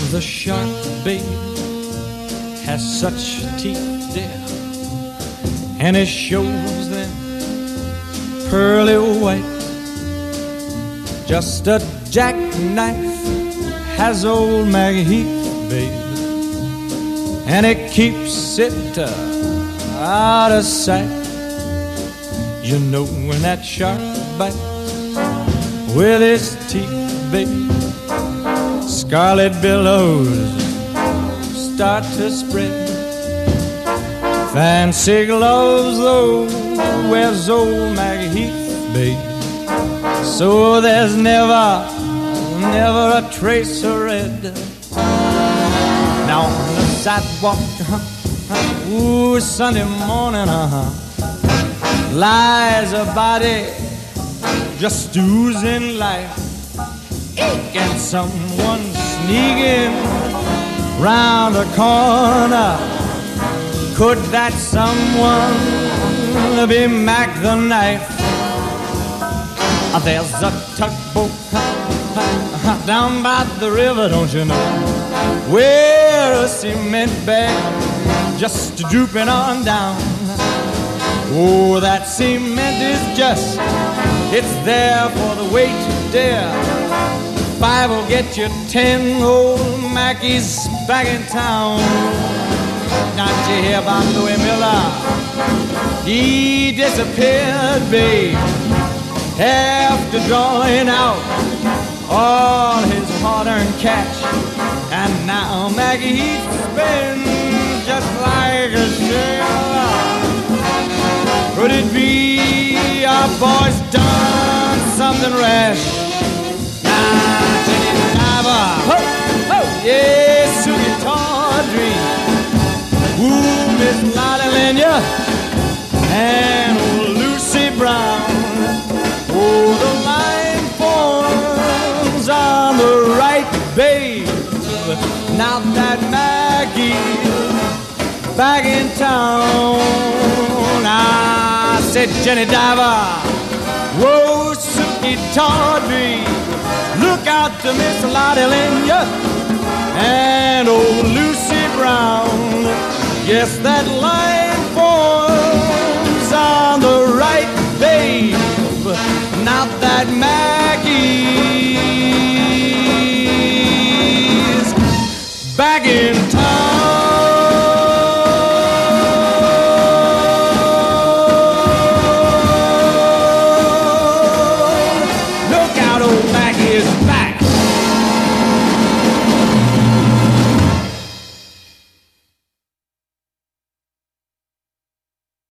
The shark, babe, has such teeth, dear, and it shows them pearly white. Just a jackknife has old Maggie Heath, babe, and it keeps it out of sight. You know when that shark bites with his teeth, babe, scarlet billows start to spread. Fancy gloves, though, wears old Maggie Heath, babe, so there's never a trace of red. Now on the sidewalk, ooh, Sunday morning, lies a body just oozing life. And someone sneaking round the corner. Could that someone be Mac the Knife? There's a tugboat down by the river, don't you know, where a cement bag just drooping on down. Oh, that cement is just, it's there for the weight to dare. 5 will get you 10 old Mackies back in town. Not you hear about Louis Miller? He disappeared, babe, after drawing out all his hard-earned cash. And now Maggie Heath's been just like a sailor. Could it be our boy's done something rash? Now Jenny Diver, yeah, Sugie Tawdry, ooh, Miss Lottie Lenya, and old Lucy Brown. Oh, the line forms on the right, babe. Now that Maggie's back in town. I said, Jenny Diver, whoa, Sugie Tawdry, look out to Miss Lottie Lenya and old Lucy Brown. Yes, that line forms on the right, babe. Now that Maggie's back in town. Look out, old Maggie is back.